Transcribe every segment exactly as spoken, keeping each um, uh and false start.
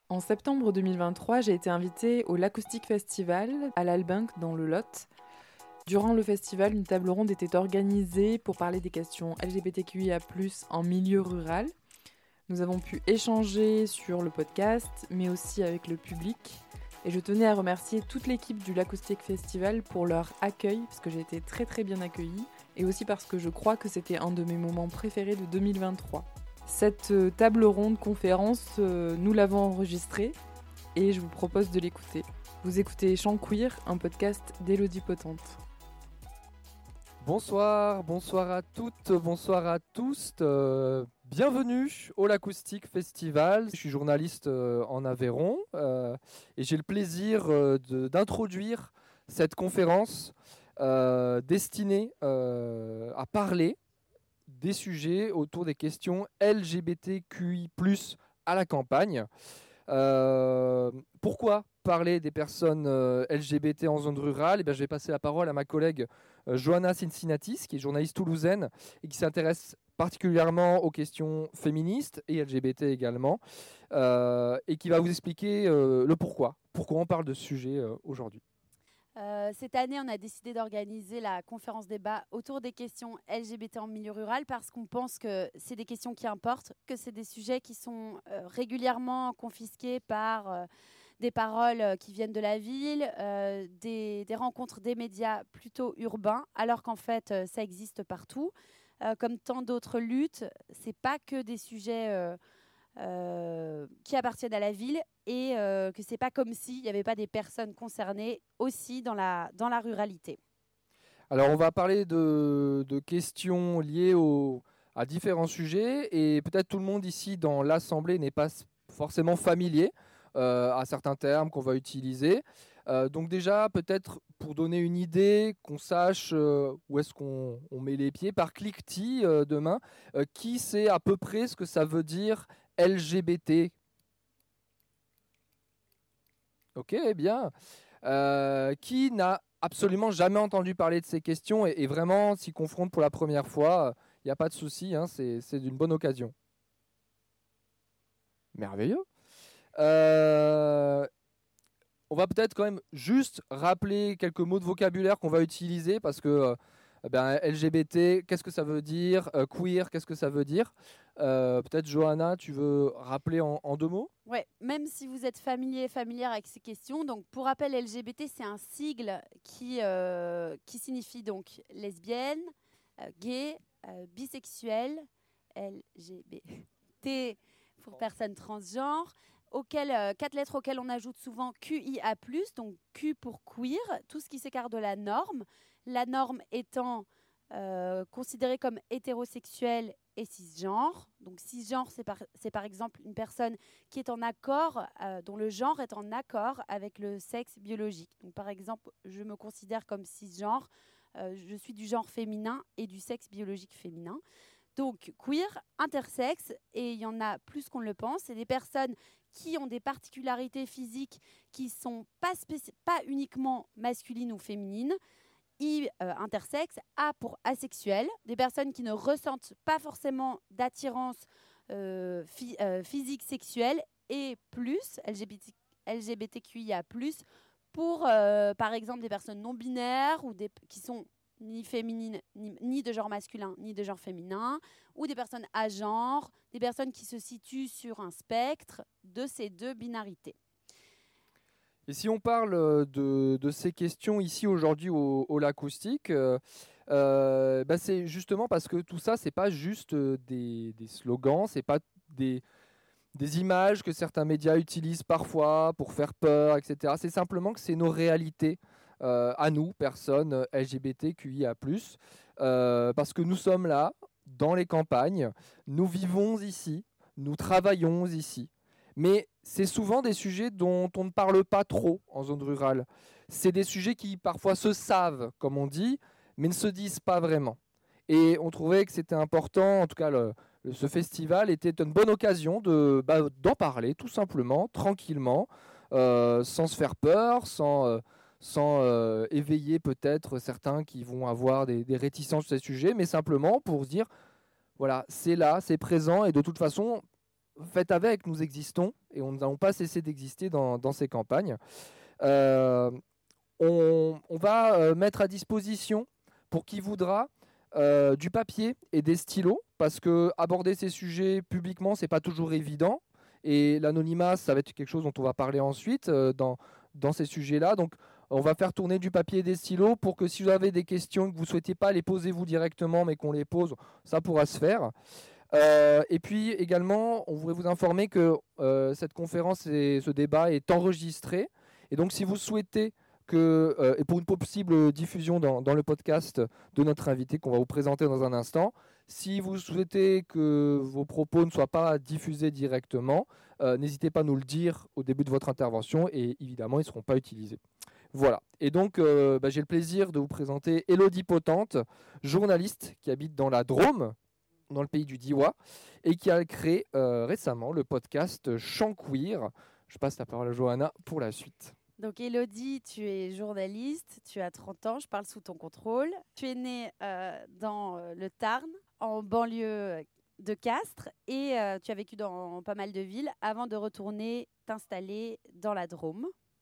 En septembre deux mille vingt-trois, j'ai été invitée au l'Acoustic Festival à l'Albinc dans le Lot. Durant le festival, une table ronde était organisée pour parler des questions L G B T Q I A plus, en milieu rural. Nous avons pu échanger sur le podcast, mais aussi avec le public. Et je tenais à remercier toute l'équipe du l'Acoustic Festival pour leur accueil, parce que j'ai été très très bien accueillie, et aussi parce que je crois que c'était un de mes moments préférés de deux mille vingt-trois. Cette table ronde conférence, euh, nous l'avons enregistrée, et je vous propose de l'écouter. Vous écoutez Chant Queer, un podcast d'Élodie Potente. Bonsoir, bonsoir à toutes, bonsoir à tous. Euh, bienvenue au l'Acoustic Festival. Je suis journaliste euh, en Aveyron euh, et j'ai le plaisir euh, de, d'introduire cette conférence euh, destinée euh, à parler des sujets autour des questions L G B T Q I plus, à la campagne. Euh, pourquoi parler des personnes euh, L G B T en zone rurale? Eh bien, je vais passer la parole à ma collègue euh, Johanna Cincinnatis, qui est journaliste toulousaine et qui s'intéresse particulièrement aux questions féministes et L G B T également, euh, et qui va vous expliquer euh, le pourquoi, pourquoi on parle de ce sujet euh, aujourd'hui. Euh, cette année, on a décidé d'organiser la conférence débat autour des questions L G B T en milieu rural parce qu'on pense que c'est des questions qui importent, que c'est des sujets qui sont euh, régulièrement confisqués par euh, des paroles euh, qui viennent de la ville, euh, des, des rencontres des médias plutôt urbains, alors qu'en fait, euh, ça existe partout. Euh, comme tant d'autres luttes, c'est pas que des sujets euh, euh, qui appartiennent à la ville et euh, que c'est pas comme s'il n'y avait pas des personnes concernées aussi dans la, dans la ruralité. Alors, on va parler de, de questions liées au, à différents sujets et peut-être tout le monde ici dans l'Assemblée n'est pas forcément familier euh, à certains termes qu'on va utiliser. Euh, donc déjà, peut-être pour donner une idée, qu'on sache euh, où est-ce qu'on on met les pieds, par cliquetis euh, demain, euh, qui sait à peu près ce que ça veut dire L G B T? Ok, bien. Euh, qui n'a absolument jamais entendu parler de ces questions et, et vraiment s'y confronte pour la première fois, il n'y a pas de souci, hein, c'est, c'est d'une bonne occasion. Merveilleux. Euh, on va peut-être quand même juste rappeler quelques mots de vocabulaire qu'on va utiliser parce que euh, ben, L G B T, qu'est-ce que ça veut dire? euh, Queer, qu'est-ce que ça veut dire? euh, Peut-être Johanna, tu veux rappeler en, en deux mots? Ouais, même si vous êtes familier et familière avec ces questions, donc pour rappel, L G B T, c'est un sigle qui, euh, qui signifie donc lesbienne, euh, gay, euh, bisexuel, L G B T pour personnes transgenres, auquel, euh, quatre lettres auxquelles on ajoute souvent Q I A plus, donc Q pour queer, tout ce qui s'écarte de la norme, la norme étant euh, considérée comme hétérosexuelle et cisgenre. Donc cisgenre, c'est par, c'est par exemple une personne qui est en accord, euh, dont le genre est en accord avec le sexe biologique. Donc par exemple, je me considère comme cisgenre, euh, je suis du genre féminin et du sexe biologique féminin. Donc queer, intersexe, et il y en a plus qu'on ne le pense, c'est des personnes qui ont des particularités physiques qui ne sont pas, spéci- pas uniquement masculines ou féminines. I, euh, intersexe, A pour asexuel, des personnes qui ne ressentent pas forcément d'attirance euh, phy- euh, physique sexuelle, et plus, L G B T, L G B T Q I A plus, pour euh, par exemple des personnes non binaires ou des, qui sont ni féminines, ni, ni de genre masculin, ni de genre féminin, ou des personnes agenres, des personnes qui se situent sur un spectre de ces deux binarités. Et si on parle de, de ces questions ici aujourd'hui au, au L'Acoustic, euh, euh, bah c'est justement parce que tout ça, c'est pas juste des, des slogans, c'est pas des, des images que certains médias utilisent parfois pour faire peur, et cetera. C'est simplement que c'est nos réalités euh, à nous, personnes L G B T Q I A plus, euh, parce que nous sommes là, dans les campagnes, nous vivons ici, nous travaillons ici. Mais c'est souvent des sujets dont on ne parle pas trop en zone rurale. C'est des sujets qui parfois se savent, comme on dit, mais ne se disent pas vraiment. Et on trouvait que c'était important, en tout cas le, le- ce festival était une bonne occasion de, bah, d'en parler tout simplement, tranquillement, euh, sans se faire peur, sans, euh, sans euh, éveiller peut-être certains qui vont avoir des, des réticences sur ces sujets, mais simplement pour se dire, voilà, c'est là, c'est présent, et de toute façon, faites avec, nous existons et on n'allons pas cesser d'exister dans, dans ces campagnes. Euh, on, on va euh, mettre à disposition pour qui voudra euh, du papier et des stylos, parce que aborder ces sujets publiquement, c'est pas toujours évident. Et l'anonymat, ça va être quelque chose dont on va parler ensuite euh, dans, dans ces sujets-là. Donc, on va faire tourner du papier et des stylos pour que si vous avez des questions que vous ne souhaitez pas les poser vous directement, mais qu'on les pose, ça pourra se faire. Euh, et puis également, on voudrait vous informer que euh, cette conférence et ce débat est enregistré. Et donc, si vous souhaitez que, euh, et pour une possible diffusion dans, dans le podcast de notre invité qu'on va vous présenter dans un instant, si vous souhaitez que vos propos ne soient pas diffusés directement, euh, n'hésitez pas à nous le dire au début de votre intervention et évidemment, ils ne seront pas utilisés. Voilà. Et donc, euh, bah, j'ai le plaisir de vous présenter Élodie Potente, journaliste qui habite dans la Drôme, dans le pays du Diois, et qui a créé euh, récemment le podcast Chant Queer. Je passe la parole à Johanna pour la suite. Donc Élodie, tu es journaliste, tu as trente ans, je parle sous ton contrôle. Tu es née euh, dans euh, le Tarn, en banlieue de Castres, et euh, tu as vécu dans pas mal de villes avant de retourner t'installer dans la Drôme.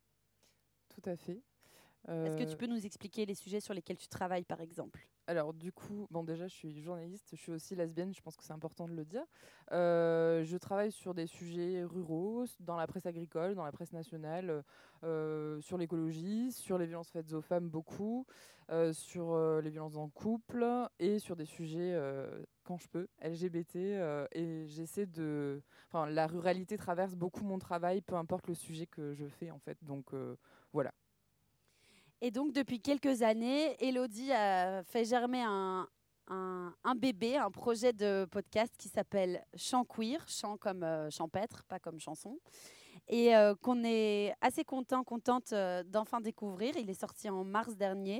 Tout à fait. Euh... Est-ce que tu peux nous expliquer les sujets sur lesquels tu travailles, par exemple ? Alors du coup, bon déjà je suis journaliste, je suis aussi lesbienne, je pense que c'est important de le dire. Euh, je travaille sur des sujets ruraux, dans la presse agricole, dans la presse nationale, euh, sur l'écologie, sur les violences faites aux femmes beaucoup, euh, sur euh, les violences en couple et sur des sujets, euh, quand je peux, L G B T. Euh, et j'essaie de... Enfin, la ruralité traverse beaucoup mon travail, peu importe le sujet que je fais en fait, donc euh, voilà. Et donc, depuis quelques années, Élodie a fait germer un, un, un bébé, un projet de podcast qui s'appelle Chant Queer, chant comme euh, champêtre, pas comme chanson, et euh, qu'on est assez content, contente euh, d'enfin découvrir. Il est sorti en mars dernier.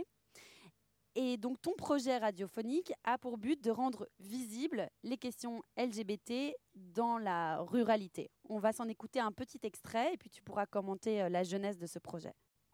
Et donc, ton projet radiophonique a pour but de rendre visibles les questions L G B T dans la ruralité. On va s'en écouter un petit extrait et puis tu pourras commenter euh, la jeunesse de ce projet.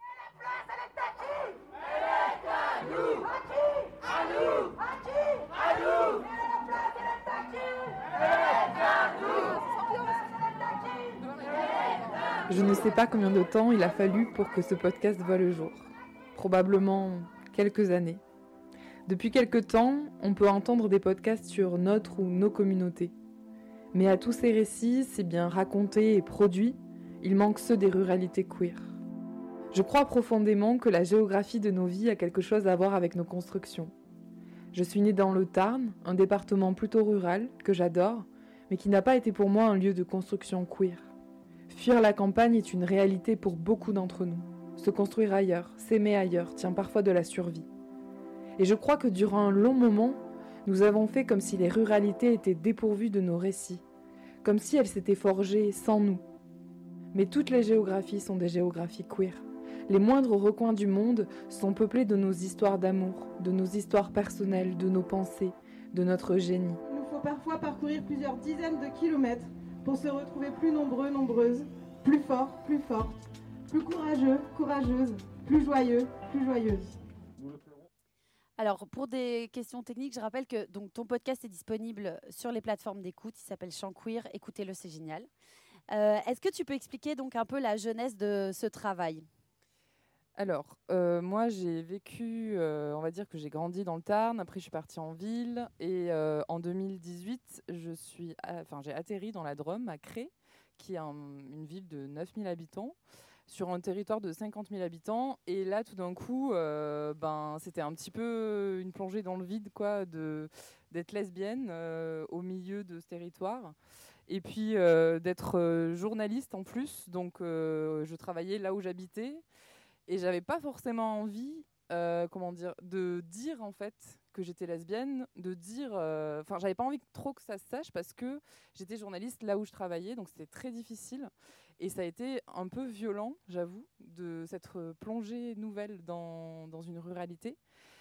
Je ne sais pas combien de temps il a fallu pour que ce podcast voie le jour. Probablement quelques années. Depuis quelques temps, on peut entendre des podcasts sur notre ou nos communautés. Mais à tous ces récits, si bien racontés et produits, il manque ceux des ruralités queer. Je crois profondément que la géographie de nos vies a quelque chose à voir avec nos constructions. Je suis née dans le Tarn, un département plutôt rural, que j'adore, mais qui n'a pas été pour moi un lieu de construction queer. Fuir la campagne est une réalité pour beaucoup d'entre nous. Se construire ailleurs, s'aimer ailleurs, tient parfois de la survie. Et je crois que durant un long moment, nous avons fait comme si les ruralités étaient dépourvues de nos récits, comme si elles s'étaient forgées sans nous. Mais toutes les géographies sont des géographies queer. Les moindres recoins du monde sont peuplés de nos histoires d'amour, de nos histoires personnelles, de nos pensées, de notre génie. Il nous faut parfois parcourir plusieurs dizaines de kilomètres pour se retrouver plus nombreux, nombreuses, plus forts, plus fortes, plus courageux, courageuses, plus joyeux, plus joyeuses. Alors, pour des questions techniques, je rappelle que donc, ton podcast est disponible sur les plateformes d'écoute. Il s'appelle Chant Queer. Écoutez-le, c'est génial. Euh, est-ce que tu peux expliquer donc un peu la jeunesse de ce travail ? Alors, euh, moi, j'ai vécu, euh, on va dire que j'ai grandi dans le Tarn, après je suis partie en ville, et euh, en deux mille dix-huit, je suis, enfin, j'ai atterri dans la Drôme, à Cré, qui est un, une ville de neuf mille habitants, sur un territoire de cinquante mille habitants, et là, tout d'un coup, euh, ben, c'était un petit peu une plongée dans le vide, quoi, de, d'être lesbienne euh, au milieu de ce territoire. Et puis euh, d'être euh, journaliste en plus, donc euh, je travaillais là où j'habitais, et j'avais pas forcément envie, euh, comment dire, de dire en fait que j'étais lesbienne, de dire, enfin, euh, j'avais pas envie trop que ça se sache parce que j'étais journaliste là où je travaillais, donc c'était très difficile, et ça a été un peu violent, j'avoue, de s'être plongée nouvelle dans dans une ruralité.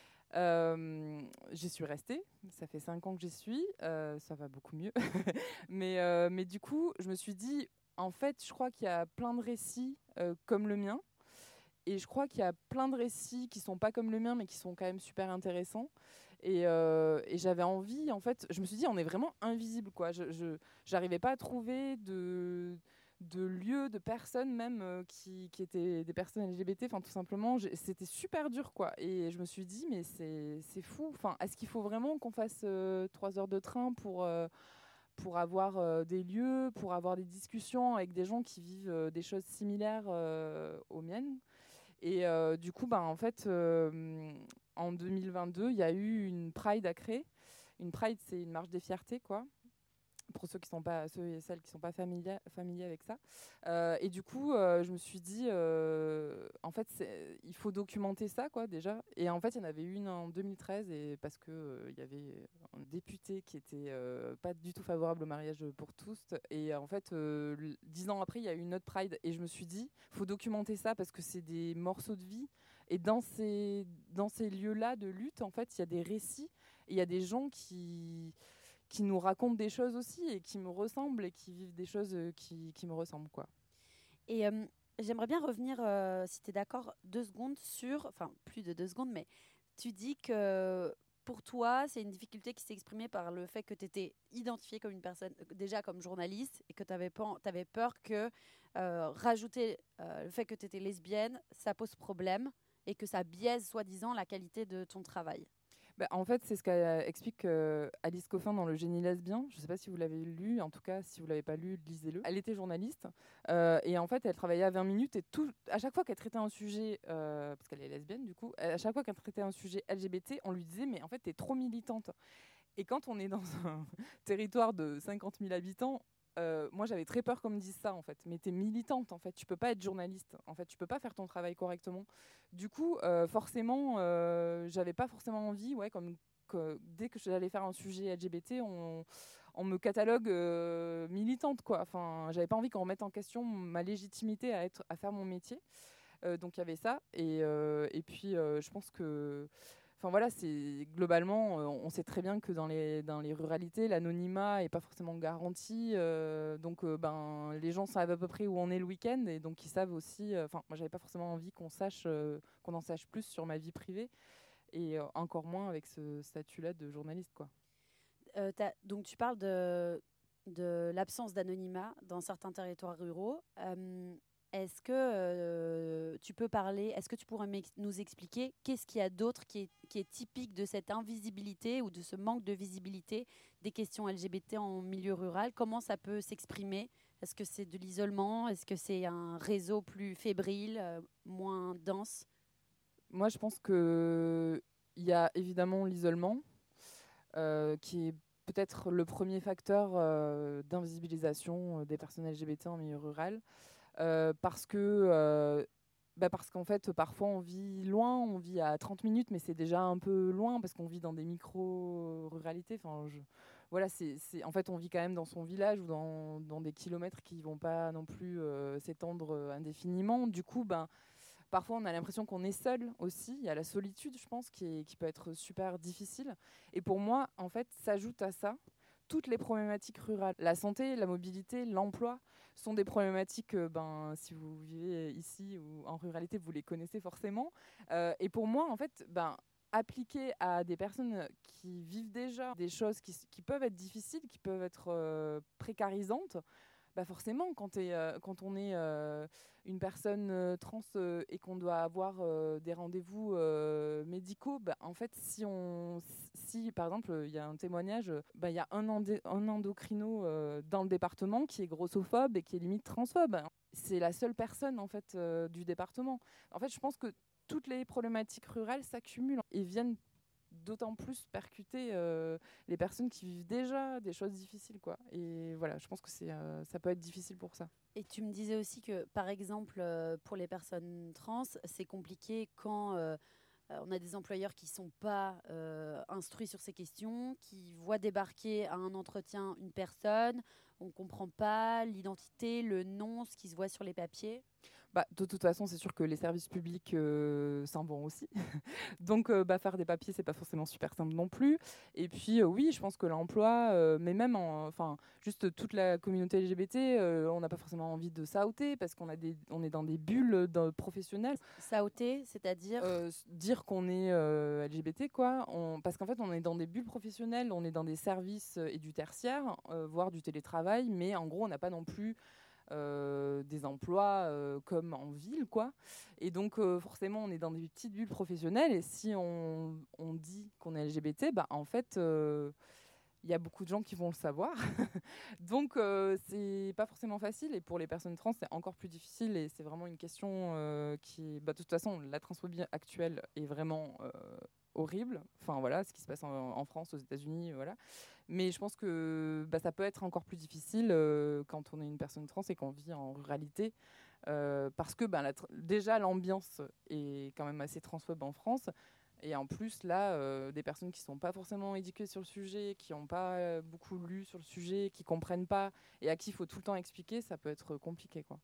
Euh, j'y suis restée, ça fait cinq ans que j'y suis, euh, ça va beaucoup mieux, mais euh, mais du coup, je me suis dit, en fait, je crois qu'il y a plein de récits euh, comme le mien. Et je crois qu'il y a plein de récits qui ne sont pas comme le mien, mais qui sont quand même super intéressants. Et, euh, et j'avais envie, en fait, je me suis dit, on est vraiment invisible, quoi. Je, je j'arrivais pas à trouver de de lieux, de personnes même euh, qui, qui étaient des personnes L G B T, enfin tout simplement, j'ai- c'était super dur, quoi. Et je me suis dit, mais c'est c'est fou. Enfin, est-ce qu'il faut vraiment qu'on fasse euh, trois heures de train pour euh, pour avoir euh, des lieux, pour avoir des discussions avec des gens qui vivent euh, des choses similaires euh, aux miennes? Et euh, du coup, bah, en fait, euh, en deux mille vingt-deux, il y a eu une Pride à créer. Une Pride, c'est une marche des fiertés, quoi. Pour ceux qui sont pas, ceux et celles qui sont pas familiers, familiers avec ça. Euh, et du coup, euh, je me suis dit, euh, en fait, c'est- il faut documenter ça, quoi, déjà. Et en fait, il y en avait une en deux mille treize, et parce que euh, il y avait un député qui était euh, pas du tout favorable au mariage pour tous. Et en fait, euh, l- dix ans après, il y a eu une autre Pride, et je me suis dit, faut documenter ça parce que c'est des morceaux de vie. Et dans ces dans ces lieux-là de lutte, en fait, il y a des récits, et il y a des gens qui qui nous racontent des choses aussi et qui me ressemblent et qui vivent des choses euh, qui, qui me ressemblent, quoi. Et euh, j'aimerais bien revenir, euh, si tu es d'accord, deux secondes sur, enfin plus de deux secondes, mais tu dis que pour toi, c'est une difficulté qui s'est exprimée par le fait que tu étais identifiée comme une personne, euh, déjà comme journaliste, et que tu avais peur que euh, rajouter euh, le fait que tu étais lesbienne, ça pose problème et que ça biaise soi-disant la qualité de ton travail. Bah, en fait, c'est ce qu'explique euh, Alice Coffin dans Le Génie lesbien. Je ne sais pas si vous l'avez lu, en tout cas, si vous ne l'avez pas lu, lisez-le. Elle était journaliste euh, et en fait, elle travaillait à vingt minutes et tout, à chaque fois qu'elle traitait un sujet, euh, parce qu'elle est lesbienne du coup, à chaque fois qu'elle traitait un sujet L G B T, on lui disait mais en fait, t'es trop militante. Et quand on est dans un territoire de cinquante mille habitants, euh, moi j'avais très peur qu'on me dise ça en fait. Mais t'es militante en fait, tu peux pas être journaliste. En fait, tu peux pas faire ton travail correctement. Du coup, euh, forcément, euh, j'avais pas forcément envie, ouais, comme que, dès que j'allais faire un sujet L G B T, on, on me catalogue euh, militante quoi. Enfin, j'avais pas envie qu'on remette en question ma légitimité à être, à faire mon métier. Euh, donc il y avait ça. Et, euh, et puis euh, je pense que enfin voilà, c'est globalement, euh, on sait très bien que dans les dans les ruralités, l'anonymat est pas forcément garanti. Euh, donc, euh, ben, les gens savent à peu près où on est le week-end et donc ils savent aussi. Enfin, euh, moi, j'avais pas forcément envie qu'on sache, euh, qu'on en sache plus sur ma vie privée et euh, encore moins avec ce statut-là de journaliste, quoi. Euh, t'as- donc tu parles de, de l'absence d'anonymat dans certains territoires ruraux. Euh, est-ce que euh, tu peux parler, est-ce que tu pourrais m'ex- nous expliquer qu'est-ce qu'il y a d'autre qui est, qui est typique de cette invisibilité ou de ce manque de visibilité des questions L G B T en milieu rural? Comment ça peut s'exprimer? Est-ce que c'est de l'isolement? Est-ce que c'est un réseau plus fébrile, euh, moins dense? Moi, je pense que il y a évidemment l'isolement, euh, qui est peut-être le premier facteur euh, d'invisibilisation euh, des personnes L G B T en milieu rural. Euh, parce que euh, bah parce qu'en fait parfois on vit loin, on vit à trente minutes mais c'est déjà un peu loin parce qu'on vit dans des micro-ruralités. Enfin, je... voilà, c'est, c'est... En fait on vit quand même dans son village ou dans, dans des kilomètres qui vont pas non plus euh, s'étendre euh, indéfiniment. Du coup, ben, parfois on a l'impression qu'on est seul aussi. Il y a la solitude, je pense, qui, est, qui peut être super difficile. Et pour moi, en fait, s'ajoute à ça toutes les problématiques rurales. La santé, la mobilité, l'emploi sont des problématiques, euh, ben, si vous vivez ici ou en ruralité, vous les connaissez forcément. Euh, et pour moi, en fait, ben, appliquer à des personnes qui vivent déjà des choses qui, qui peuvent être difficiles, qui peuvent être euh, précarisantes, bah forcément, quand, t'es, euh, quand on est euh, une personne euh, trans euh, et qu'on doit avoir euh, des rendez-vous euh, médicaux, bah, en fait, si, on, si par exemple, il y a un témoignage, bah, il y a un, endé- un endocrino euh, dans le département qui est grossophobe et qui est limite transphobe. C'est la seule personne en fait, euh, du département. En fait, je pense que toutes les problématiques rurales s'accumulent et viennent d'autant plus percuter euh, les personnes qui vivent déjà des choses difficiles, quoi. Et voilà, je pense que c'est, euh, ça peut être difficile pour ça. Et tu me disais aussi que, par exemple, euh, pour les personnes trans, c'est compliqué quand euh, euh, on a des employeurs qui ne sont pas euh, instruits sur ces questions, qui voient débarquer à un entretien une personne, on ne comprend pas l'identité, le nom, ce qui se voit sur les papiers. Bah, de toute façon, c'est sûr que les services publics euh, s'en vont aussi. Donc, euh, bah, faire des papiers, c'est pas forcément super simple non plus. Et puis, euh, oui, je pense que l'emploi, euh, mais même, en- enfin, juste toute la communauté L G B T, euh, on n'a pas forcément envie de s'outer parce qu'on a des, on est dans des bulles dans- professionnelles. S'outer, c'est-à-dire Euh, s- dire qu'on est euh, L G B T, quoi, on- parce qu'en fait, on est dans des bulles professionnelles, on est dans des services euh, et du tertiaire, euh, voire du télétravail, mais en gros, on n'a pas non plus euh, des emplois euh, comme en ville, quoi. Et donc, euh, forcément, on est dans des petites bulles professionnelles. Et si on, on dit qu'on est L G B T, bah, en fait, euh, il y a beaucoup de gens qui vont le savoir. Donc, euh, c'est pas forcément facile. Et pour les personnes trans, c'est encore plus difficile. Et c'est vraiment une question euh, qui. Bah, de toute façon, la transphobie actuelle est vraiment euh, horrible. Enfin, voilà, ce qui se passe en, en France, aux États-Unis, voilà. Mais je pense que bah, ça peut être encore plus difficile euh, quand on est une personne trans et qu'on vit en ruralité. Euh, parce que bah, la tr- déjà, l'ambiance est quand même assez transphobe en France. Et en plus, là, euh, des personnes qui ne sont pas forcément éduquées sur le sujet, qui n'ont pas euh, beaucoup lu sur le sujet, qui ne comprennent pas et à qui il faut tout le temps expliquer, ça peut être compliqué, quoi.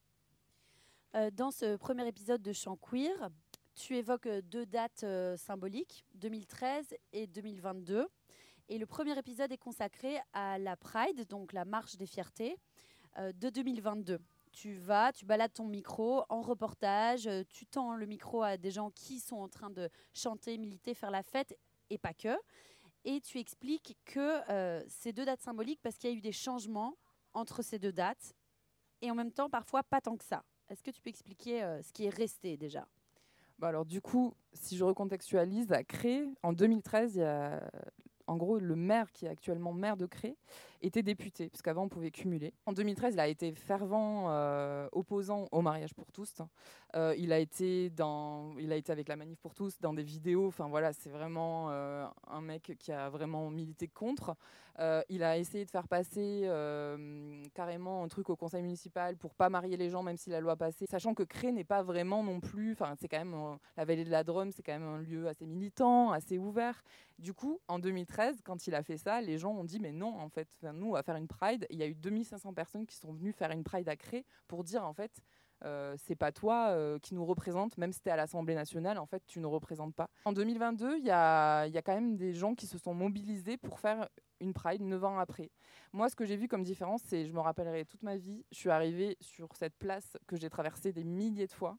Euh, dans ce premier épisode de Chant Queer, tu évoques euh, deux dates euh, symboliques, deux mille treize et deux mille vingt-deux. Et le premier épisode est consacré à la Pride, donc la marche des fiertés euh, de deux mille vingt-deux. Tu vas, tu balades ton micro en reportage, euh, tu tends le micro à des gens qui sont en train de chanter, militer, faire la fête, et pas que. Et tu expliques que euh, ces deux dates symboliques, parce qu'il y a eu des changements entre ces deux dates, et en même temps, parfois, pas tant que ça. Est-ce que tu peux expliquer euh, ce qui est resté déjà ? Bah alors du coup, si je recontextualise, à Cré, en deux mille treize, il y a en gros le maire qui est actuellement maire de Cré était député, parce qu'avant on pouvait cumuler. En deux mille treize, il a été fervent euh, opposant au mariage pour tous. Euh, il a été dans, il a été avec la Manif pour tous dans des vidéos. Enfin voilà, c'est vraiment euh, un mec qui a vraiment milité contre. Euh, il a essayé de faire passer euh, carrément un truc au conseil municipal pour pas marier les gens, même si la loi passait, sachant que Cré n'est pas vraiment non plus. Enfin, c'est quand même euh, la vallée de la Drôme, c'est quand même un lieu assez militant, assez ouvert. Du coup, en deux mille treize, quand il a fait ça, les gens ont dit mais non, en fait, enfin, nous on va faire une Pride. Il y a eu deux mille cinq cents personnes qui sont venues faire une Pride à Cré pour dire en fait. Euh, c'est pas toi euh, qui nous représente, même si t'es à l'Assemblée nationale, en fait, tu ne représentes pas. En deux mille vingt-deux, il y a, y a quand même des gens qui se sont mobilisés pour faire une Pride neuf ans après. Moi, ce que j'ai vu comme différence, c'est, je me rappellerai toute ma vie, je suis arrivée sur cette place que j'ai traversée des milliers de fois,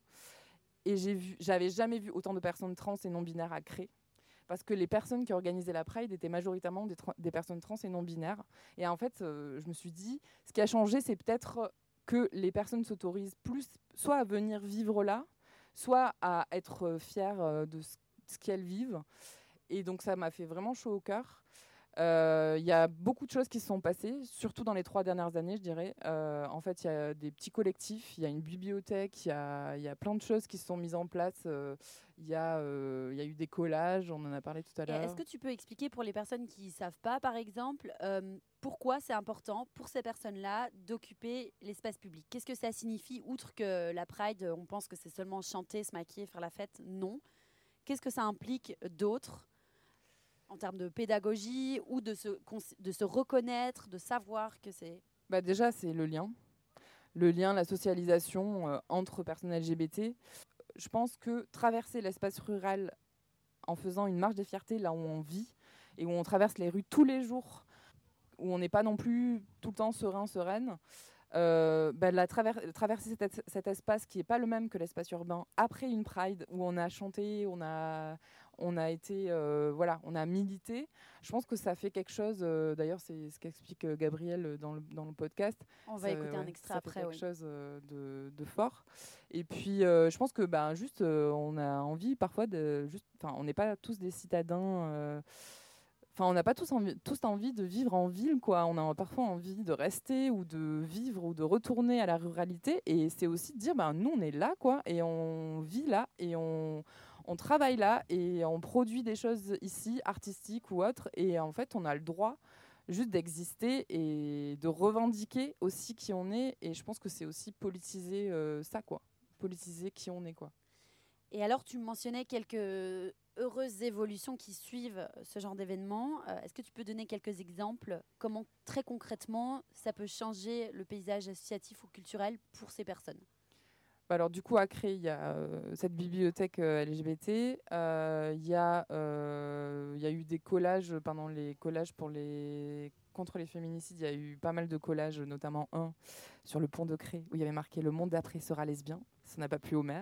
et j'ai vu, j'avais jamais vu autant de personnes trans et non-binaires à Cré. Parce que les personnes qui organisaient la Pride étaient majoritairement des, tra- des personnes trans et non-binaires. Et en fait, euh, je me suis dit, ce qui a changé, c'est peut-être que les personnes s'autorisent plus, soit à venir vivre là, soit à être fières euh, de ce, ce qu'elles vivent. Et donc, ça m'a fait vraiment chaud au cœur. Il euh, y a beaucoup de choses qui se sont passées, surtout dans les trois dernières années, je dirais. Euh, en fait, il y a des petits collectifs, il y a une bibliothèque, il y a, y a plein de choses qui se sont mises en place. Il euh, y, euh, y a eu des collages, on en a parlé tout à l'heure. Est-ce que tu peux expliquer pour les personnes qui ne savent pas, par exemple, euh, pourquoi c'est important pour ces personnes-là d'occuper l'espace public ? Qu'est-ce que ça signifie, outre que la Pride, on pense que c'est seulement chanter, se maquiller, faire la fête ? Non. Qu'est-ce que ça implique d'autre en termes de pédagogie ou de se, de se reconnaître, de savoir que c'est... Bah déjà, c'est le lien. Le lien, la socialisation euh, entre personnes L G B T. Je pense que traverser l'espace rural en faisant une marche des fiertés là où on vit et où on traverse les rues tous les jours, où on n'est pas non plus tout le temps serein, sereine, euh, bah, la traver- traverser cet, cet espace qui n'est pas le même que l'espace urbain après une Pride où on a chanté, on a, on a été, euh, voilà, on a milité. Je pense que ça fait quelque chose. Euh, d'ailleurs, c'est ce qu'explique euh, Gabriel dans le, dans le podcast. On va ça, écouter ouais, un extrait ça après. fait quelque oui. chose euh, de, de fort. Et puis, euh, je pense que bah, juste, euh, on a envie parfois de juste, enfin, on n'est pas tous des citadins. Euh, Enfin, on n'a pas tous envie, tous envie de vivre en ville, quoi. On a parfois envie de rester ou de vivre ou de retourner à la ruralité. Et c'est aussi de dire, ben, nous, on est là, quoi, et on vit là, et on, on travaille là, et on produit des choses ici, artistiques ou autres. Et en fait, on a le droit juste d'exister et de revendiquer aussi qui on est. Et je pense que c'est aussi politiser euh, ça, quoi. Politiser qui on est, quoi. Et alors, tu mentionnais quelques heureuses évolutions qui suivent ce genre d'événement. Euh, est-ce que tu peux donner quelques exemples ? Comment, très concrètement, ça peut changer le paysage associatif ou culturel pour ces personnes ? Alors du coup, à Cré, il y a euh, cette bibliothèque euh, L G B T. Euh, Il y, a, euh, il y a eu des collages pendant les collages pour les contre les féminicides. Il y a eu pas mal de collages, notamment un sur le pont de Cré où il y avait marqué "Le monde d'après sera lesbien". Ça n'a pas plu au maire.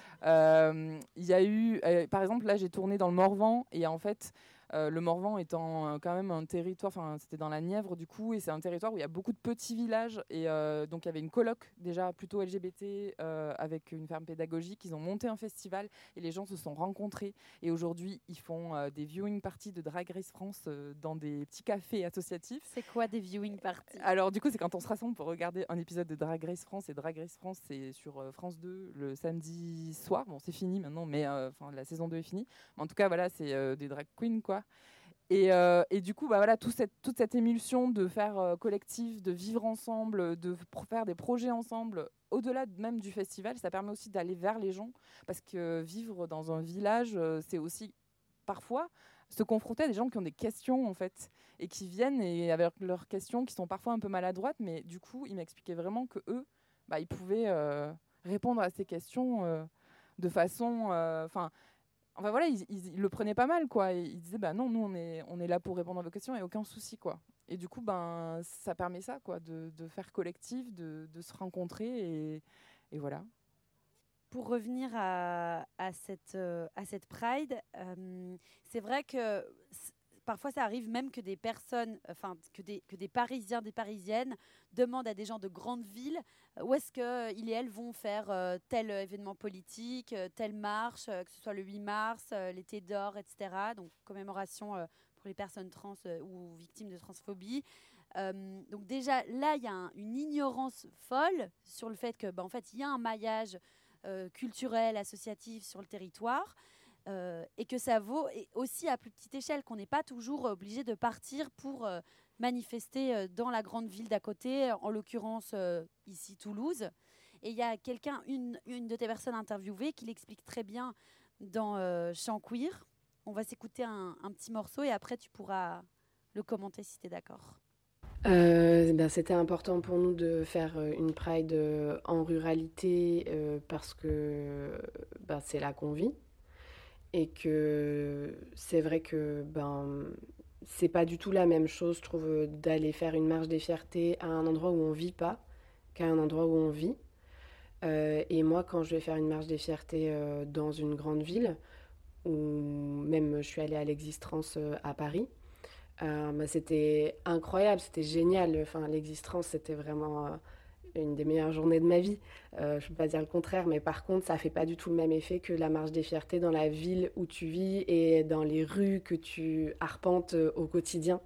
Euh, Il y a eu, euh, par exemple, là, j'ai tourné dans le Morvan et en fait. Euh, le Morvan étant euh, quand même un territoire, enfin c'était dans la Nièvre du coup, et c'est un territoire où il y a beaucoup de petits villages, et euh, donc il y avait une coloc déjà plutôt L G B T euh, avec une ferme pédagogique. Ils ont monté un festival et les gens se sont rencontrés, et aujourd'hui ils font euh, des viewing parties de Drag Race France euh, dans des petits cafés associatifs. C'est quoi des viewing parties? Alors du coup c'est quand on se rassemble pour regarder un épisode de Drag Race France, et Drag Race France c'est sur euh, France deux le samedi soir. Bon c'est fini maintenant, mais enfin euh, la saison deux est finie, mais en tout cas voilà, c'est euh, des drag queens quoi. Et, euh, et du coup, bah voilà, tout cette, toute cette émulsion de faire euh, collectif, de vivre ensemble, de f- faire des projets ensemble, au-delà de- même du festival, ça permet aussi d'aller vers les gens. Parce que vivre dans un village, euh, c'est aussi parfois se confronter à des gens qui ont des questions, en fait, et qui viennent et avec leurs questions qui sont parfois un peu maladroites, mais du coup, ils m'expliquaient vraiment que eux, bah, ils pouvaient euh, répondre à ces questions euh, de façon... Enfin, Enfin voilà, ils, ils- ils le prenaient pas mal, quoi. Et ils disaient, bah non, nous on est, on est là pour répondre à vos questions et aucun souci, quoi. Et du coup, ben, ça permet ça, quoi, de, de faire collectif, de, de se rencontrer, et, et voilà. Pour revenir à, à cette, euh, à cette Pride, euh, c'est vrai que c- parfois ça arrive même que des personnes, enfin que des, que des Parisiens, des Parisiennes demandent à des gens de grandes villes euh, où est-ce qu'ils et elles vont faire euh, tel événement politique, euh, telle marche, euh, que ce soit le huit mars, euh, l'été d'or, et cetera. Donc commémoration euh, pour les personnes trans euh, ou victimes de transphobie. Euh, donc déjà là, il y a un- une ignorance folle sur le fait que, bah, en fait, il y a un maillage euh, culturel, associatif sur le territoire, euh, et que ça vaut et aussi à plus petite échelle, qu'on n'est pas toujours obligé de partir pour euh, manifester euh, dans la grande ville d'à côté, en l'occurrence euh, ici Toulouse. Et il y a quelqu'un, une, une de tes personnes interviewées, qui l'explique très bien dans euh, Chant Queer. On va s'écouter un, un petit morceau et après tu pourras le commenter si tu es d'accord. Euh, ben, c'était important pour nous de faire euh, une Pride euh, en ruralité euh, parce que ben, c'est là qu'on vit et que c'est vrai que ben, c'est pas du tout la même chose, je trouve, d'aller faire une marche des fiertés à un endroit où on vit pas qu'à un endroit où on vit. Euh, et moi, quand je vais faire une marche des fiertés euh, dans une grande ville, ou même je suis allée à l'Existence euh, à Paris, euh, bah, c'était incroyable, c'était génial. Enfin, l'existence, c'était vraiment euh, une des meilleures journées de ma vie. Euh, je ne peux pas dire le contraire, mais par contre, ça fait pas du tout le même effet que la marche des fiertés dans la ville où tu vis et dans les rues que tu arpentes euh, au quotidien.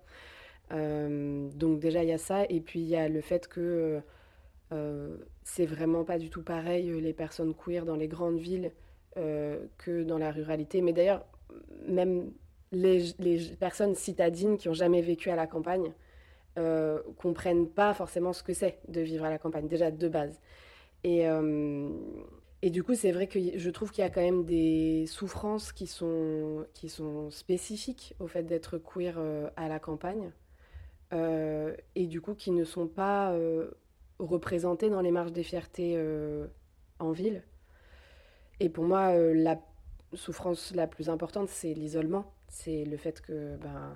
Euh, donc déjà, il y a ça. Et puis, il y a le fait que euh, c'est vraiment pas du tout pareil, euh, les personnes queer dans les grandes villes euh, que dans la ruralité. Mais d'ailleurs, même les, les personnes citadines qui ont jamais vécu à la campagne euh, comprennent pas forcément ce que c'est de vivre à la campagne, déjà de base. Et, euh, et du coup, c'est vrai que je trouve qu'il y a quand même des souffrances qui sont, qui sont spécifiques au fait d'être queer euh, à la campagne, euh, et du coup qui ne sont pas euh, représentées dans les marches des fiertés euh, en ville. Et pour moi, euh, la souffrance la plus importante, c'est l'isolement. C'est le fait que ben,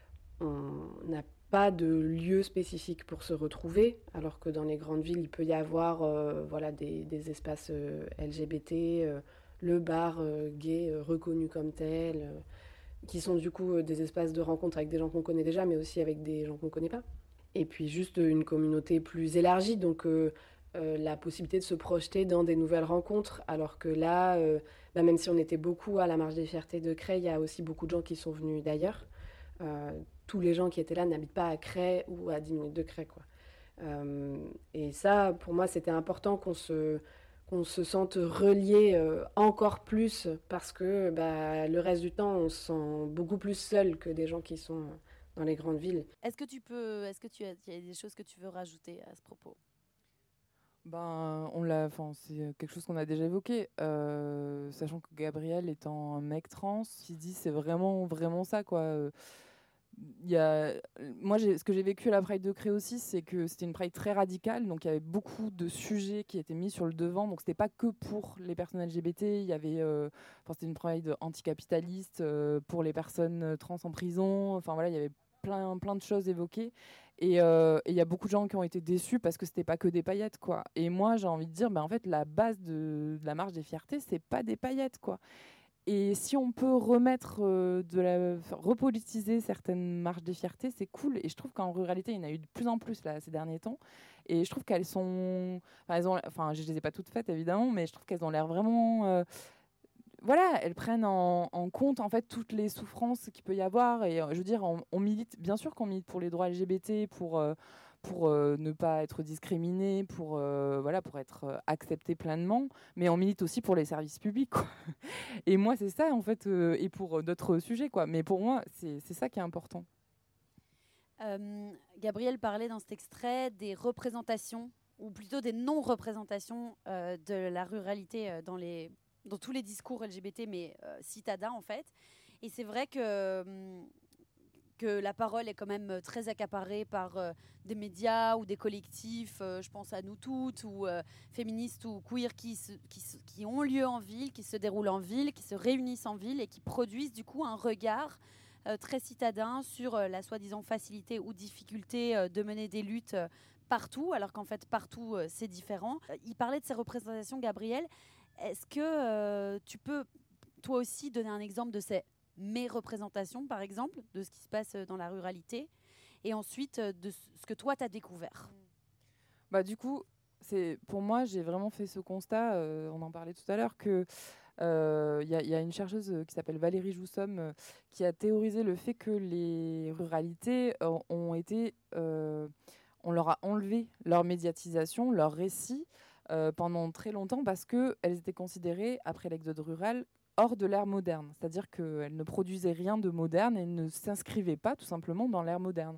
on n'a pas de lieu spécifique pour se retrouver, alors que dans les grandes villes, il peut y avoir euh, voilà, des, des espaces euh, L G B T, euh, le bar euh, gay euh, reconnu comme tel, euh, qui sont du coup euh, des espaces de rencontre avec des gens qu'on connaît déjà, mais aussi avec des gens qu'on ne connaît pas. Et puis juste une communauté plus élargie, donc euh, euh, la possibilité de se projeter dans des nouvelles rencontres, alors que là, euh, bah, même si on était beaucoup à la Marche des Fiertés de Creil, il y a aussi beaucoup de gens qui sont venus d'ailleurs. Euh, tous les gens qui étaient là n'habitent pas à Creil ou à dix minutes de Creil, quoi. Euh, et ça, pour moi, c'était important qu'on se, qu'on se sente relié euh, encore plus, parce que bah, le reste du temps, on se sent beaucoup plus seul que des gens qui sont dans les grandes villes. Est-ce que tu peux, est-ce que tu as, il y a des choses que tu veux rajouter à ce propos? Ben, on l'a, enfin, c'est quelque chose qu'on a déjà évoqué, euh, sachant que Gabriel étant un mec trans, il dit c'est vraiment, vraiment ça, quoi. Euh, y a, moi, j'ai, ce que j'ai vécu à la Pride de Cré aussi, c'est que c'était une Pride très radicale, donc il y avait beaucoup de sujets qui étaient mis sur le devant, donc c'était pas que pour les personnes L G B T, il y avait, euh, c'était une Pride anticapitaliste euh, pour les personnes trans en prison, enfin voilà, il y avait plein, plein de choses évoquées, et il euh, y a beaucoup de gens qui ont été déçus parce que c'était pas que des paillettes, quoi. Et moi, j'ai envie de dire, bah, en fait, la base de, de la marche des fiertés, c'est pas des paillettes, quoi. Et si on peut remettre euh, de la, repolitiser certaines marches des fiertés, c'est cool. Et je trouve qu'en ruralité, il y en a eu de plus en plus là ces derniers temps. Et je trouve qu'elles sont, enfin, elles ont, enfin, je les ai pas toutes faites évidemment, mais je trouve qu'elles ont l'air vraiment, euh, voilà, elles prennent en, en compte en fait toutes les souffrances qu'il peut y avoir. Et euh, je veux dire, on, on milite, bien sûr qu'on milite pour les droits L G B T, pour euh, pour euh, ne pas être discriminé, pour euh, voilà, pour être euh, accepté pleinement, mais on milite aussi pour les services publics, quoi. Et moi, c'est ça en fait, euh, et pour d'autres sujets, quoi. Mais pour moi, c'est c'est ça qui est important. Euh, Gabriel parlait dans cet extrait des représentations, ou plutôt des non-représentations euh, de la ruralité euh, dans les dans tous les discours L G B T, mais euh, citadins en fait. Et c'est vrai que euh, que la parole est quand même très accaparée par euh, des médias ou des collectifs, euh, je pense à Nous Toutes, ou euh, féministes ou queer qui, se, qui, se, qui ont lieu en ville, qui se déroulent en ville, qui se réunissent en ville et qui produisent du coup un regard euh, très citadin sur euh, la soi-disant facilité ou difficulté euh, de mener des luttes euh, partout, alors qu'en fait partout euh, c'est différent. Euh, il parlait de ces représentations, Gabriel. Est-ce que euh, tu peux toi aussi donner un exemple de ces mes représentations, par exemple, de ce qui se passe dans la ruralité, et ensuite de ce que toi, tu as découvert? Bah, du coup, c'est, pour moi, j'ai vraiment fait ce constat, euh, on en parlait tout à l'heure, qu'il euh, y, y a une chercheuse qui s'appelle Valérie Joussomme euh, qui a théorisé le fait que les ruralités euh, ont été... Euh, on leur a enlevé leur médiatisation, leur récit, euh, pendant très longtemps, parce qu'elles étaient considérées, après l'exode rural, hors de l'ère moderne. C'est-à-dire qu'elles ne produisaient rien de moderne et ne s'inscrivaient pas tout simplement dans l'ère moderne.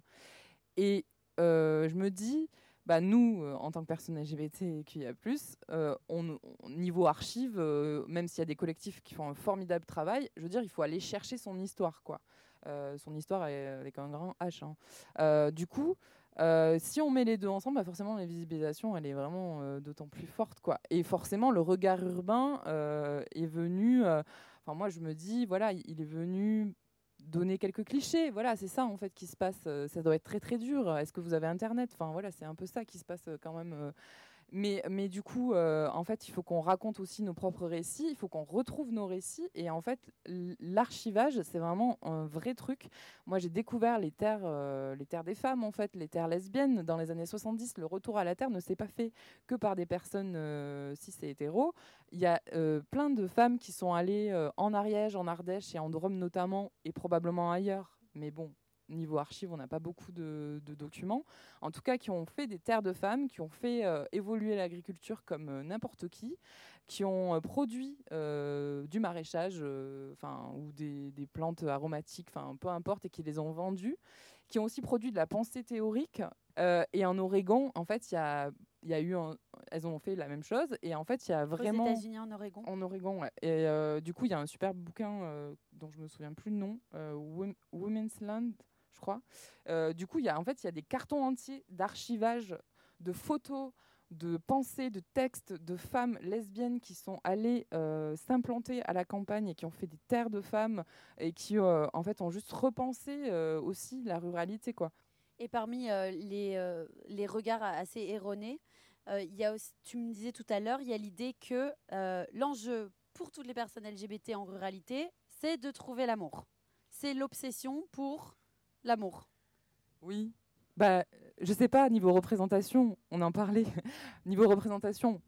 Et euh, je me dis, bah, nous, euh, en tant que personnes L G B T et Q I A plus, euh, on, on, niveau archives, euh, même s'il y a des collectifs qui font un formidable travail, je veux dire, il faut aller chercher son histoire, quoi. Euh, son histoire est avec un grand H. Hein. Euh, du coup, Euh, si on met les deux ensemble, bah forcément, la visibilisation, elle est vraiment euh, d'autant plus forte, quoi. Et forcément, le regard urbain euh, est venu... Enfin, euh, moi, je me dis, voilà, il est venu donner quelques clichés. Voilà, c'est ça, en fait, qui se passe. Euh, ça doit être très, très dur. Est-ce que vous avez Internet? Enfin, voilà, c'est un peu ça qui se passe euh, quand même... Euh, Mais, mais du coup, euh, en fait, il faut qu'on raconte aussi nos propres récits, il faut qu'on retrouve nos récits. Et en fait, l'archivage, c'est vraiment un vrai truc. Moi, j'ai découvert les terres, euh, les terres des femmes, en fait, les terres lesbiennes dans les années soixante-dix. Le retour à la terre ne s'est pas fait que par des personnes euh, cis et hétéros. Il y a euh, plein de femmes qui sont allées euh, en Ariège, en Ardèche et en Drôme notamment, et probablement ailleurs. Mais bon, niveau archives, on n'a pas beaucoup de, de documents, en tout cas qui ont fait des terres de femmes, qui ont fait euh, évoluer l'agriculture comme euh, n'importe qui, qui ont euh, produit euh, du maraîchage euh, ou des, des plantes aromatiques, peu importe, et qui les ont vendues, qui ont aussi produit de la pensée théorique. Euh, et en Oregon, en fait, il y a, y a eu, un, elles ont fait la même chose, et en fait, il y a vraiment... Aux États-Unis, en Oregon. En Oregon, ouais. Et euh, du coup, il y a un super bouquin euh, dont je me souviens plus le nom, euh, Women's Land, je crois. Euh, du coup, il y a en fait, il y a des cartons entiers d'archivage, de photos, de pensées, de textes de femmes lesbiennes qui sont allées euh, s'implanter à la campagne et qui ont fait des terres de femmes et qui, euh, en fait, ont juste repensé euh, aussi la ruralité, quoi. Et parmi euh, les, euh, les regards assez erronés, euh, y a aussi, tu me disais tout à l'heure, il y a l'idée que euh, l'enjeu pour toutes les personnes L G B T en ruralité, c'est de trouver l'amour. C'est l'obsession pour l'amour. Oui. Bah, je sais pas, niveau représentation, on en parlait. Niveau représentation,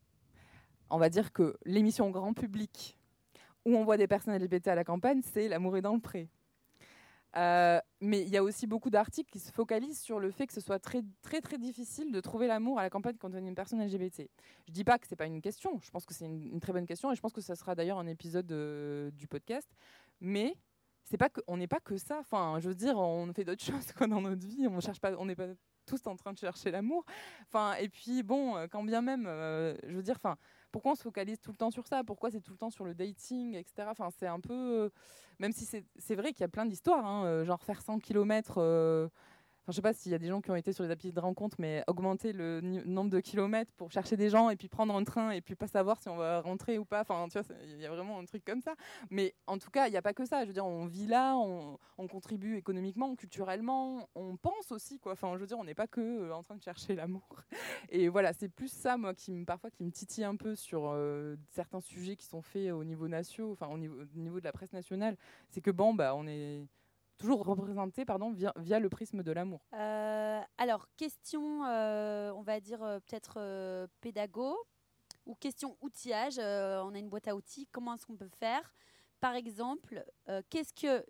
on va dire que l'émission grand public où on voit des personnes L G B T à la campagne, c'est L'amour est dans le pré. Euh, mais il y a aussi beaucoup d'articles qui se focalisent sur le fait que ce soit très très très difficile de trouver l'amour à la campagne quand on est une personne L G B T. Je dis pas que c'est pas une question, je pense que c'est une, une très bonne question et je pense que ça sera d'ailleurs un épisode euh, du podcast. Mais c'est pas que, on n'est pas que ça. Enfin, je veux dire, on fait d'autres choses quoi, dans notre vie. On cherche pas, on n'est pas tous en train de chercher l'amour. Enfin, et puis bon, euh, quand bien même, euh, je veux dire, enfin, pourquoi on se focalise tout le temps sur ça? Pourquoi c'est tout le temps sur le dating, et cetera. Enfin, c'est un peu, euh, même si c'est, c'est vrai qu'il y a plein d'histoires, hein, euh, genre faire cent kilomètres. Euh, Enfin, je sais pas s'il y a des gens qui ont été sur les applis de rencontre, mais augmenter le ni- nombre de kilomètres pour chercher des gens et puis prendre un train et puis pas savoir si on va rentrer ou pas. Enfin, tu vois, c'est- il y a vraiment un truc comme ça. Mais en tout cas, il n'y a pas que ça. Je veux dire, on vit là, on, on contribue économiquement, culturellement, on pense aussi, quoi. Enfin, je veux dire, on n'est pas que euh, en train de chercher l'amour. Et voilà, c'est plus ça, moi, qui me, parfois, qui me titille un peu sur euh, certains sujets qui sont faits au niveau national, enfin, au niveau, au niveau de la presse nationale. C'est que bon, bah, on est toujours représenté pardon, via, via le prisme de l'amour. Euh, alors, question, euh, on va dire euh, peut-être euh, pédago ou question outillage. Euh, on a une boîte à outils. Comment est-ce qu'on peut faire? Par exemple, euh, qu'est-ce que,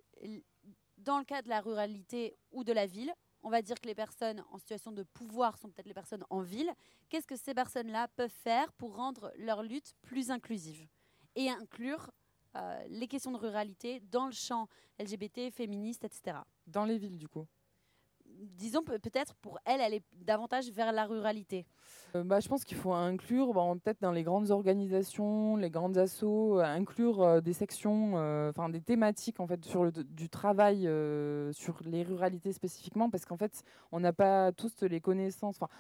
dans le cas de la ruralité ou de la ville, on va dire que les personnes en situation de pouvoir sont peut-être les personnes en ville. Qu'est-ce que ces personnes-là peuvent faire pour rendre leur lutte plus inclusive et inclure euh, les questions de ruralité dans le champ L G B T, féministe, et cetera. Dans les villes, du coup. Disons pe- peut-être pour elle, elle est davantage vers la ruralité. Euh, bah, je pense qu'il faut inclure, bon, peut-être dans les grandes organisations, les grandes assos, euh, inclure euh, des sections, enfin des thématiques en fait sur le, du travail euh, sur les ruralités spécifiquement, parce qu'en fait, on n'a pas tous les connaissances. Enfin,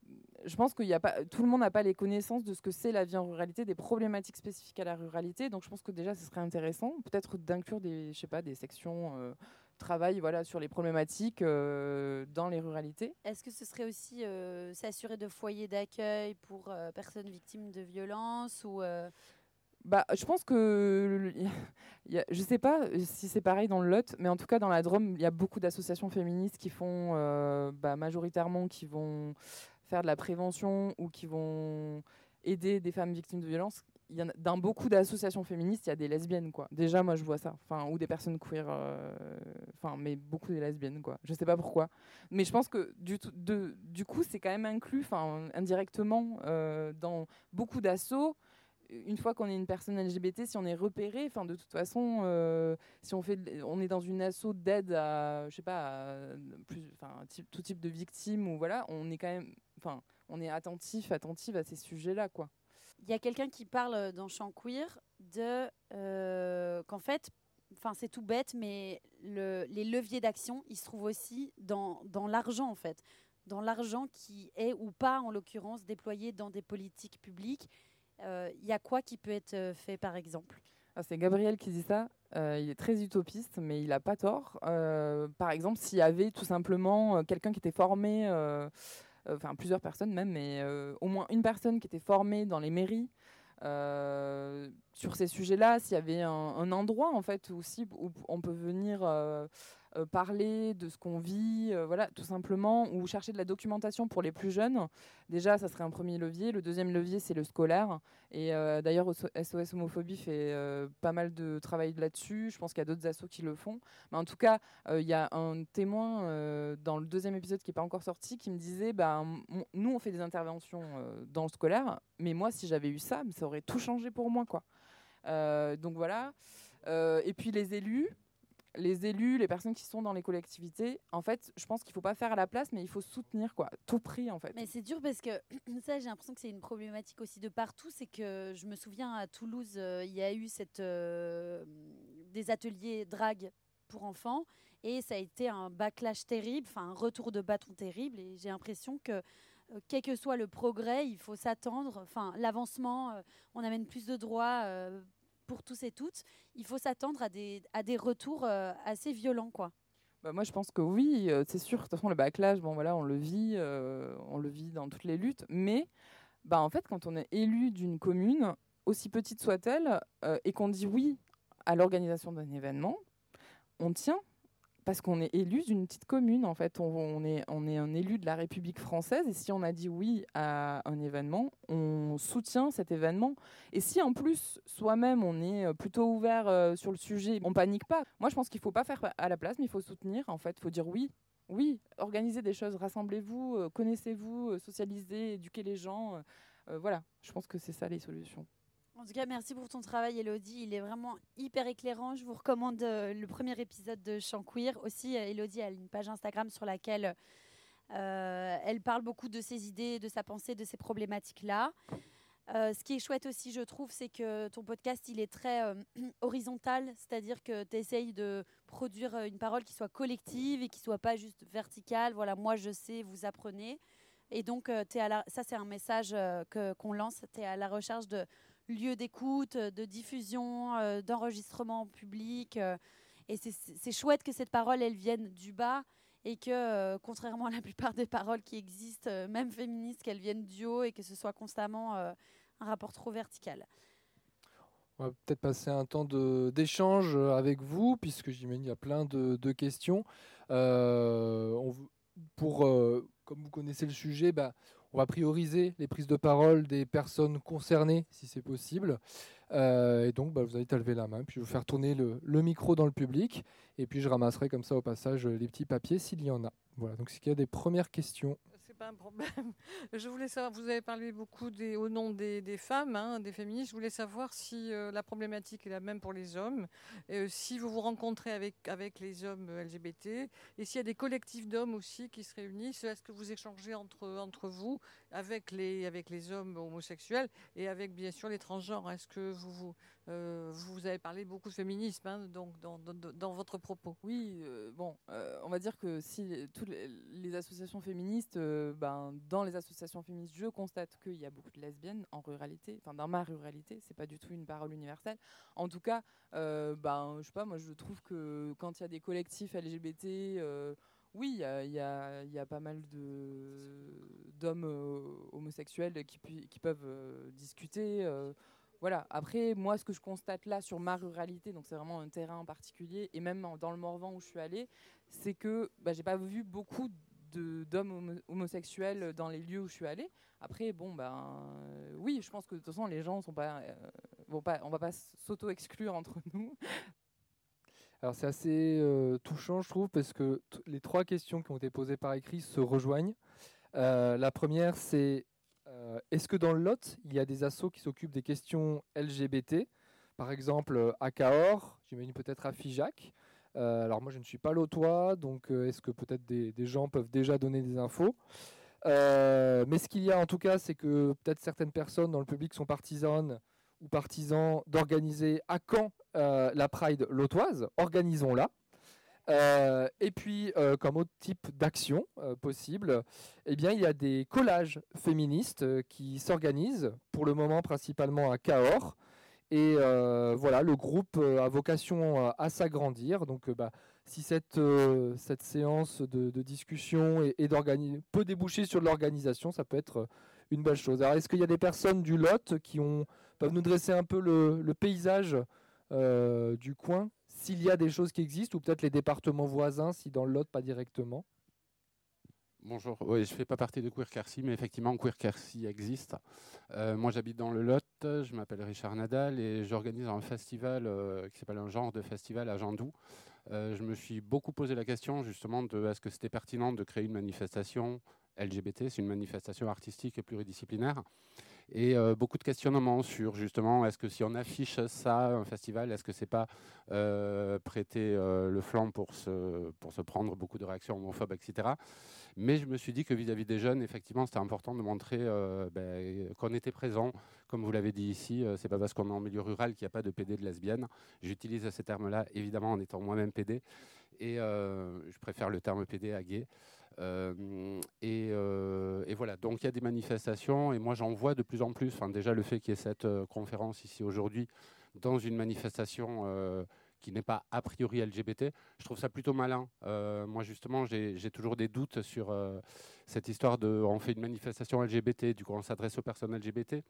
je pense qu'il y a pas, tout le monde n'a pas les connaissances de ce que c'est la vie en ruralité, des problématiques spécifiques à la ruralité. Donc, je pense que déjà, ce serait intéressant, peut-être d'inclure des, je sais pas, des sections euh, travail, voilà, sur les problématiques euh, dans les ruralités. Est-ce que ce serait aussi euh, s'assurer de foyers d'accueil pour euh, personnes victimes de violences ou euh... Bah, je pense que, y a, je sais pas si c'est pareil dans le Lot, mais en tout cas dans la Drôme, il y a beaucoup d'associations féministes qui font, euh, bah, majoritairement, qui vont faire de la prévention ou qui vont aider des femmes victimes de violences. Il y en a, dans beaucoup d'associations féministes, il y a des lesbiennes, quoi. Déjà, moi, je vois ça. Enfin, ou des personnes queer. Enfin, euh, mais beaucoup des lesbiennes, quoi. Je sais pas pourquoi. Mais je pense que du, tout, de, du coup, c'est quand même inclus, enfin, indirectement, euh, dans beaucoup d'assos. Une fois qu'on est une personne L G B T, si on est repéré, enfin de toute façon, euh, si on fait, on est dans une asso d'aide à, je sais pas, à plus, enfin tout type de victimes ou voilà, on est quand même, enfin, on est attentif, attentive à ces sujets-là, quoi. Il y a quelqu'un qui parle dans Champ Queer de euh, qu'en fait, enfin c'est tout bête, mais le, les leviers d'action, ils se trouvent aussi dans dans l'argent en fait, dans l'argent qui est ou pas en l'occurrence déployé dans des politiques publiques. Il euh, y a quoi qui peut être fait, par exemple? Ah, c'est Gabriel qui dit ça. Euh, il est très utopiste, mais il n'a pas tort. Euh, par exemple, s'il y avait tout simplement euh, quelqu'un qui était formé, euh, enfin euh, plusieurs personnes même, mais euh, au moins une personne qui était formée dans les mairies euh, sur ces sujets-là, s'il y avait un, un endroit en fait aussi où on peut venir euh, euh, parler de ce qu'on vit, euh, voilà, tout simplement, ou chercher de la documentation pour les plus jeunes. Déjà, ça serait un premier levier. Le deuxième levier, c'est le scolaire. Et euh, d'ailleurs, S O S Homophobie fait euh, pas mal de travail là-dessus. Je pense qu'il y a d'autres assos qui le font. Mais en tout cas, il euh, y a un témoin euh, dans le deuxième épisode qui n'est pas encore sorti qui me disait, bah, on, nous, on fait des interventions euh, dans le scolaire, mais moi, si j'avais eu ça, ça aurait tout changé pour moi, quoi. Euh, donc voilà. Euh, et puis les élus, les élus, les personnes qui sont dans les collectivités, en fait, je pense qu'il ne faut pas faire à la place, mais il faut soutenir, quoi, tout prix, en fait. Mais c'est dur parce que ça, j'ai l'impression que c'est une problématique aussi de partout. C'est que je me souviens à Toulouse, euh, il y a eu cette, euh, des ateliers drague pour enfants et ça a été un backlash terrible, enfin un retour de bâton terrible. Et j'ai l'impression que euh, quel que soit le progrès, il faut s'attendre, enfin l'avancement, euh, on amène plus de droits. Euh, pour tous et toutes, il faut s'attendre à des, à des retours euh, assez violents, quoi. Bah moi, je pense que oui, euh, c'est sûr. De toute façon, le backlash, bon, voilà, on le vit, euh, on le vit dans toutes les luttes. Mais bah, en fait, quand on est élu d'une commune, aussi petite soit-elle, euh, et qu'on dit oui à l'organisation d'un événement, on tient. Parce qu'on est élu d'une petite commune, en fait. On, on, est, on est un élu de la République française. Et si on a dit oui à un événement, on soutient cet événement. Et si en plus, soi-même, on est plutôt ouvert euh, sur le sujet, on panique pas. Moi, je pense qu'il ne faut pas faire à la place, mais il faut soutenir. En fait, il faut dire oui. Oui, organisez des choses, rassemblez-vous, euh, connaissez-vous, euh, socialisez, éduquez les gens. Euh, voilà, je pense que c'est ça les solutions. En tout cas, merci pour ton travail, Elodie. Il est vraiment hyper éclairant. Je vous recommande euh, le premier épisode de Champ Queer. Aussi, euh, Elodie a une page Instagram sur laquelle Euh, elle parle beaucoup de ses idées, de sa pensée, de ces problématiques-là. Euh, ce qui est chouette aussi, je trouve, c'est que ton podcast, il est très euh, horizontal, c'est-à-dire que tu essayes de produire une parole qui soit collective et qui ne soit pas juste verticale. Voilà, moi je sais, vous apprenez. Et donc, euh, t'es à la... ça, c'est un message euh, que, qu'on lance. Tu es à la recherche de lieux d'écoute, de diffusion, euh, d'enregistrement public. Euh, et c'est, c'est chouette que cette parole, elle vienne du bas et que, euh, contrairement à la plupart des paroles qui existent, euh, même féministes, qu'elles viennent du haut et que ce soit constamment euh, un rapport trop vertical. On va peut-être passer un temps de, d'échange avec vous, puisque j'imagine qu'il y a plein de, de questions. Euh, on, pour, euh, comme vous connaissez le sujet, bah, on va prioriser les prises de parole des personnes concernées, si c'est possible. Euh, et donc, bah, vous invite à lever la main, puis je vais vous faire tourner le, le micro dans le public, et puis je ramasserai comme ça au passage les petits papiers s'il y en a. Voilà, donc s'il y a des premières questions. C'est pas un problème. Je voulais savoir, vous avez parlé beaucoup des, au nom des, des femmes, hein, des féministes. Je voulais savoir si euh, la problématique est la même pour les hommes, euh, si vous vous rencontrez avec, avec les hommes L G B T, et s'il y a des collectifs d'hommes aussi qui se réunissent. Est-ce que vous échangez entre, entre vous avec les, avec les hommes homosexuels et avec bien sûr les transgenres? Est-ce que vous, vous, euh, vous avez parlé beaucoup de féminisme hein, donc, dans, dans, dans votre propos? Oui, euh, bon, euh, on va dire que si les, toutes les, les associations féministes, euh, ben, dans les associations féministes, je constate qu'il y a beaucoup de lesbiennes en ruralité, enfin dans ma ruralité, c'est pas du tout une parole universelle. En tout cas, euh, ben, je sais pas, moi je trouve que quand il y a des collectifs L G B T, euh, oui, il y a, y, a, y a pas mal de, d'hommes euh, homosexuels qui, pu, qui peuvent euh, discuter. Euh, Voilà. Après, moi, ce que je constate là sur ma ruralité, donc c'est vraiment un terrain en particulier, et même dans le Morvan où je suis allée, c'est que bah, j'ai pas vu beaucoup de, d'hommes homo- homosexuels dans les lieux où je suis allée. Après, bon, ben euh, oui, je pense que de toute façon, les gens sont pas, euh, vont pas, on va pas s'auto-exclure entre nous. Alors c'est assez euh, touchant, je trouve, parce que t- les trois questions qui ont été posées par écrit se rejoignent. Euh, la première, c'est euh, est-ce que dans le Lot, il y a des assos qui s'occupent des questions L G B T? Par exemple, à Cahors, j'imagine peut-être à Figeac. Euh, alors moi, je ne suis pas lotois, donc euh, est-ce que peut-être des, des gens peuvent déjà donner des infos? Euh, mais ce qu'il y a en tout cas, c'est que peut-être certaines personnes dans le public sont partisanes ou partisans d'organiser à Caen euh, la Pride lotoise. Organisons-la. Euh, et puis, euh, comme autre type d'action euh, possible, eh bien, il y a des collages féministes euh, qui s'organisent, pour le moment principalement à Cahors. Et euh, voilà, le groupe euh, a vocation à, à s'agrandir. Donc, euh, bah, si cette, euh, cette séance de, de discussion et, et d'organi- peut déboucher sur de l'organisation, ça peut être une belle chose. Alors, est-ce qu'il y a des personnes du Lot qui ont, peuvent nous dresser un peu le, le paysage euh, du coin, s'il y a des choses qui existent, ou peut-être les départements voisins, si dans le Lot, pas directement? Bonjour, oui, je ne fais pas partie de Queer Quercy, mais effectivement, Queer Quercy existe. Euh, moi, j'habite dans le Lot, je m'appelle Richard Nadal et j'organise un festival euh, qui s'appelle un genre de festival à Jandoux. Euh, je me suis beaucoup posé la question, justement, de est-ce que c'était pertinent de créer une manifestation L G B T, c'est une manifestation artistique et pluridisciplinaire. Et euh, beaucoup de questionnements sur justement est-ce que si on affiche ça, un festival, est-ce que c'est pas euh, prêter euh, le flanc pour se, pour se prendre beaucoup de réactions homophobes, et cetera. Mais je me suis dit que vis-à-vis des jeunes, effectivement, c'était important de montrer euh, ben, qu'on était présent. Comme vous l'avez dit ici, euh, c'est pas parce qu'on est en milieu rural qu'il n'y a pas de P D de lesbiennes. J'utilise ces termes-là, évidemment, en étant moi-même P D. Et euh, je préfère le terme P D à gay. Euh, et, euh, et voilà, donc il y a des manifestations et moi j'en vois de plus en plus. Enfin, déjà le fait qu'il y ait cette euh, conférence ici aujourd'hui dans une manifestation euh, qui n'est pas a priori L G B T, je trouve ça plutôt malin. Euh, moi justement j'ai, j'ai toujours des doutes sur euh, cette histoire de on fait une manifestation L G B T, du coup on s'adresse aux personnes L G B T.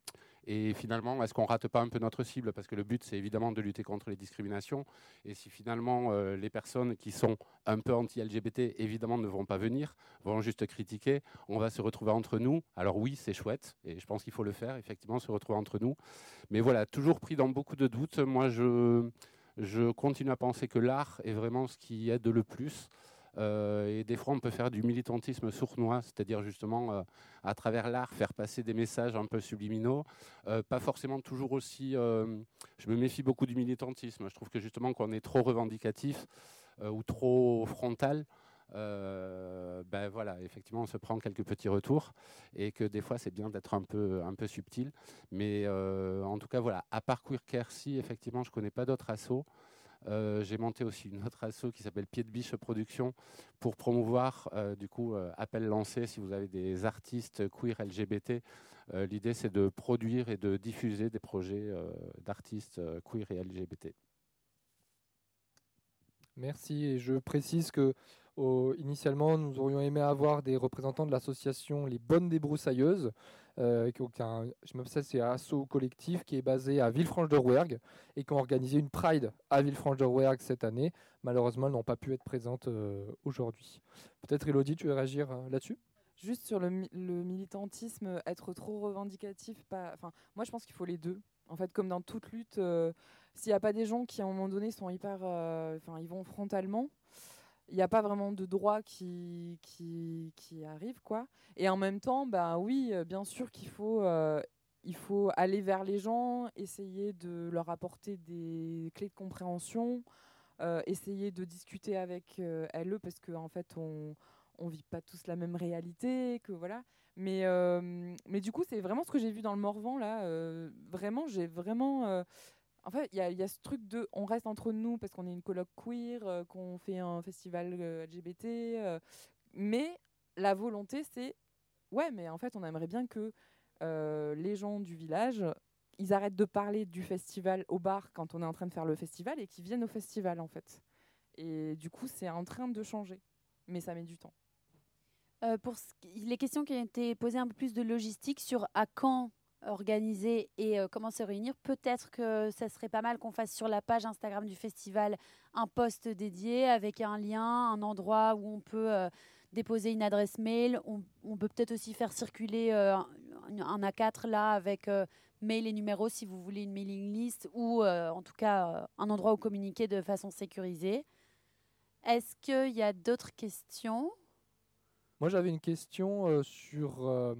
Et finalement, est-ce qu'on rate pas un peu notre cible? Parce que le but, c'est évidemment de lutter contre les discriminations. Et si finalement, euh, les personnes qui sont un peu anti-L G B T, évidemment, ne vont pas venir, vont juste critiquer, on va se retrouver entre nous. Alors oui, c'est chouette, et je pense qu'il faut le faire, effectivement, se retrouver entre nous. Mais voilà, toujours pris dans beaucoup de doutes. Moi, je, je continue à penser que l'art est vraiment ce qui aide le plus. Euh, et des fois, on peut faire du militantisme sournois, c'est-à-dire justement, euh, à travers l'art, faire passer des messages un peu subliminaux. Euh, pas forcément toujours aussi... Euh, je me méfie beaucoup du militantisme. Je trouve que justement, quand on est trop revendicatif euh, ou trop frontal, euh, ben voilà, effectivement, on se prend quelques petits retours et que des fois, c'est bien d'être un peu, un peu subtil. Mais euh, en tout cas, voilà, à part Queer Quercy, effectivement, je ne connais pas d'autres assos. Euh, j'ai monté aussi une autre asso qui s'appelle Pied de Biche Production pour promouvoir, euh, du coup, euh, appel lancé si vous avez des artistes queer L G B T. Euh, l'idée, c'est de produire et de diffuser des projets euh, d'artistes euh, queer et L G B T. Merci, et je précise que au, initialement nous aurions aimé avoir des représentants de l'association Les Bonnes Débroussailleuses, euh, qui, qui un, je me sais, c'est un asso collectif qui est basé à Villefranche-de-Rouergue et qui ont organisé une Pride à Villefranche-de-Rouergue cette année. Malheureusement, elles n'ont pas pu être présentes euh, aujourd'hui. Peut-être Elodie, tu veux réagir euh, là-dessus ? Juste sur le, le militantisme, être trop revendicatif, pas... enfin, moi je pense qu'il faut les deux. En fait, comme dans toute lutte, euh, s'il n'y a pas des gens qui à un moment donné sont hyper, euh, enfin, ils vont frontalement, il n'y a pas vraiment de droit qui, qui, qui arrive, quoi. Et en même temps, bah oui, bien sûr qu'il faut, euh, il faut aller vers les gens, essayer de leur apporter des clés de compréhension, euh, essayer de discuter avec euh, elles, parce qu'en en fait, on on vit pas tous la même réalité, que voilà. Mais, euh, mais du coup, c'est vraiment ce que j'ai vu dans le Morvan, là. Euh, vraiment, j'ai vraiment... Euh, en fait, il y, y a ce truc de... On reste entre nous parce qu'on est une coloc queer, euh, qu'on fait un festival euh, L G B T. Euh, mais la volonté, c'est... Ouais, mais en fait, on aimerait bien que euh, les gens du village, ils arrêtent de parler du festival au bar quand on est en train de faire le festival et qu'ils viennent au festival, en fait. Et du coup, c'est en train de changer. Mais ça met du temps. Euh, pour ce qui- les questions qui ont été posées, un peu plus de logistique sur à quand organiser et euh, comment se réunir, peut-être que ça serait pas mal qu'on fasse sur la page Instagram du festival un post dédié avec un lien, un endroit où on peut euh, déposer une adresse mail. On, on peut peut-être aussi faire circuler euh, un, un A quatre là avec euh, mail et numéro si vous voulez une mailing list ou euh, en tout cas euh, un endroit où communiquer de façon sécurisée. Est-ce qu'il y a d'autres questions ? Moi, j'avais une question euh, sur euh,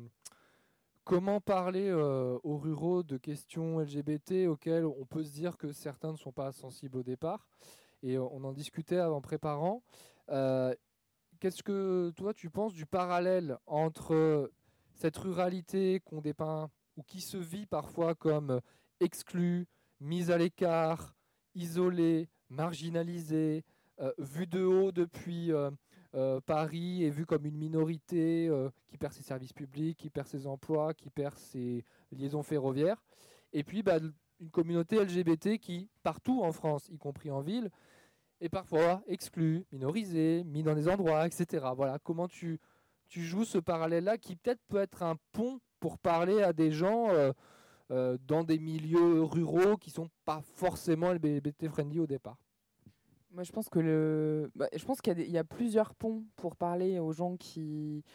comment parler euh, aux ruraux de questions L G B T auxquelles on peut se dire que certains ne sont pas sensibles au départ. Et euh, on en discutait en préparant. Euh, qu'est-ce que toi, tu penses du parallèle entre cette ruralité qu'on dépeint ou qui se vit parfois comme exclue, mise à l'écart, isolée, marginalisée, euh, vue de haut depuis... Euh, Euh, Paris est vu comme une minorité euh, qui perd ses services publics, qui perd ses emplois, qui perd ses liaisons ferroviaires. Et puis bah, une communauté L G B T qui, partout en France, y compris en ville, est parfois exclue, minorisée, mise dans des endroits, et cetera. Voilà, comment tu, tu joues ce parallèle-là qui peut-être peut être un pont pour parler à des gens euh, euh, dans des milieux ruraux qui ne sont pas forcément L G B T friendly au départ. Moi, je pense que le, bah, je pense qu'il y a, des, il y a plusieurs ponts pour parler aux gens qui,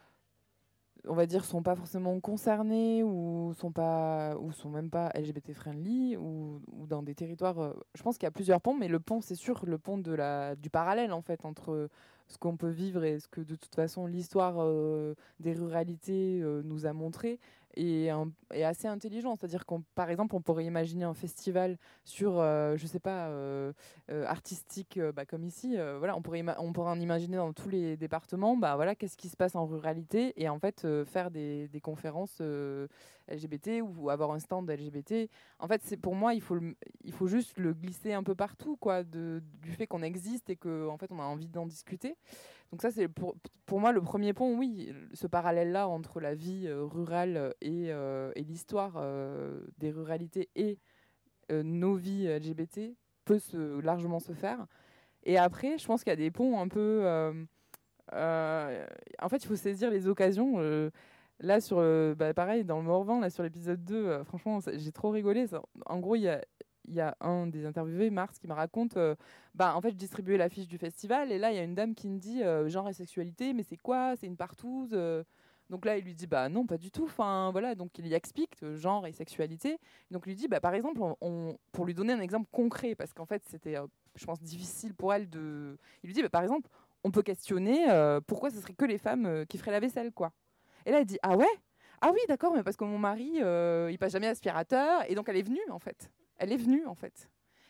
on va dire, sont pas forcément concernés ou sont pas, ou sont même pas L G B T friendly ou, ou dans des territoires. Euh, je pense qu'il y a plusieurs ponts, mais le pont, c'est sûr, le pont de la, du parallèle en fait entre ce qu'on peut vivre et ce que de toute façon l'histoire euh, des ruralités euh, nous a montré. Et, un, et assez intelligent, c'est-à-dire qu'on, par exemple, on pourrait imaginer un festival sur, euh, je sais pas, euh, euh, artistique, euh, bah, comme ici, euh, voilà, on pourrait, ima- on pourrait en imaginer dans tous les départements, bah voilà, qu'est-ce qui se passe en ruralité, et en fait euh, faire des, des conférences euh, L G B T ou, ou avoir un stand L G B T. En fait, c'est pour moi, il faut, le, il faut juste le glisser un peu partout, quoi, de, du fait qu'on existe et que, en fait, on a envie d'en discuter. Donc ça, c'est pour, pour moi le premier pont, oui, ce parallèle-là entre la vie euh, rurale et, euh, et l'histoire euh, des ruralités et euh, nos vies L G B T peut se, largement se faire. Et après, je pense qu'il y a des ponts un peu... Euh, euh, en fait, il faut saisir les occasions. Euh, là, sur, euh, bah, pareil, dans le Morvan, là, sur l'épisode deux, euh, franchement, ça, j'ai trop rigolé. Ça. En gros, il y a... Il y a un des interviewés, Mars, qui me raconte euh, bah, en fait, je distribuais l'affiche du festival et là, il y a une dame qui me dit euh, genre et sexualité, mais c'est quoi ? C'est une partouze euh... Donc là, il lui dit bah non, pas du tout. Enfin, voilà, donc il y explique euh, genre et sexualité. Donc il lui dit bah, par exemple, on, on, pour lui donner un exemple concret, parce qu'en fait, c'était, euh, je pense, difficile pour elle de. Il lui dit bah, par exemple, on peut questionner euh, pourquoi ce serait que les femmes euh, qui feraient la vaisselle, quoi. Et là, elle dit ah ouais ? Ah oui, d'accord, mais parce que mon mari, euh, il passe jamais aspirateur, et donc elle est venue, en fait. Elle est venue, en fait.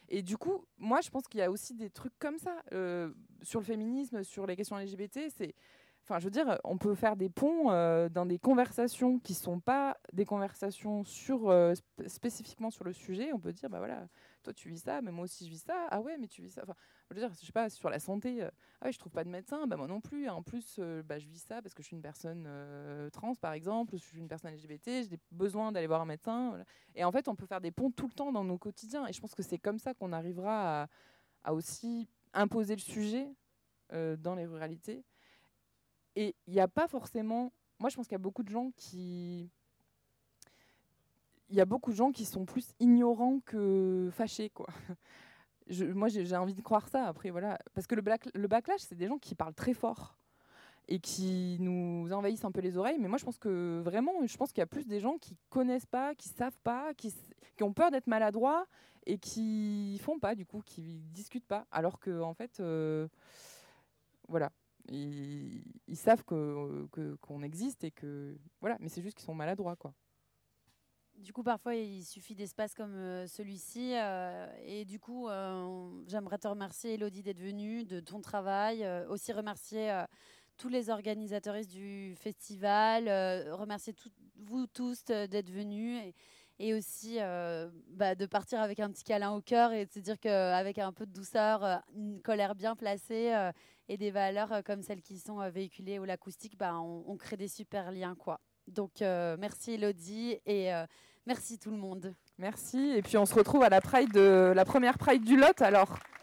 Et du coup, moi, je pense qu'il y a aussi des trucs comme ça euh, sur le féminisme, sur les questions L G B T. C'est, enfin, je veux dire, on peut faire des ponts euh, dans des conversations qui sont pas des conversations sur euh, sp- spécifiquement sur le sujet. On peut dire, bah voilà, toi tu vis ça, mais moi aussi je vis ça. Ah ouais, mais tu vis ça. Enfin, je veux dire, je sais pas, sur la santé. Euh, ah ouais, je trouve pas de médecin. Bah moi non plus. En plus, euh, bah je vis ça parce que je suis une personne euh, trans, par exemple, ou je suis une personne L G B T. J'ai besoin d'aller voir un médecin. Voilà. Et en fait, on peut faire des ponts tout le temps dans nos quotidiens. Et je pense que c'est comme ça qu'on arrivera à, à aussi imposer le sujet euh, dans les ruralités. Et il n'y a pas forcément... Moi, je pense qu'il y a beaucoup de gens qui... Il y a beaucoup de gens qui sont plus ignorants que fâchés, quoi. Je, moi, j'ai, j'ai envie de croire ça. Après, voilà. Parce que le, black, le backlash, c'est des gens qui parlent très fort et qui nous envahissent un peu les oreilles. Mais moi, je pense que vraiment, je pense qu'il y a plus des gens qui connaissent pas, qui savent pas, qui, qui ont peur d'être maladroits et qui font pas, du coup, qui discutent pas. Alors que, en fait, euh, voilà. Ils, ils savent que, que, qu'on existe et que... Voilà, mais c'est juste qu'ils sont maladroits, quoi. Du coup, parfois, il suffit d'espaces comme euh, celui-ci. Euh, et du coup, euh, j'aimerais te remercier, Elodie, d'être venue, de ton travail. Euh, aussi remercier euh, tous les organisateurs du festival. Euh, remercier tout, vous tous euh, d'être venus. Et, et aussi euh, bah, de partir avec un petit câlin au cœur et de se dire qu'avec un peu de douceur, euh, une colère bien placée euh, et des valeurs euh, comme celles qui sont euh, véhiculées au l'acoustique, bah, on, on crée des super liens, quoi. Donc, euh, merci Elodie et euh, merci tout le monde. Merci. Et puis, on se retrouve à la Pride, de, la première Pride du Lot, alors.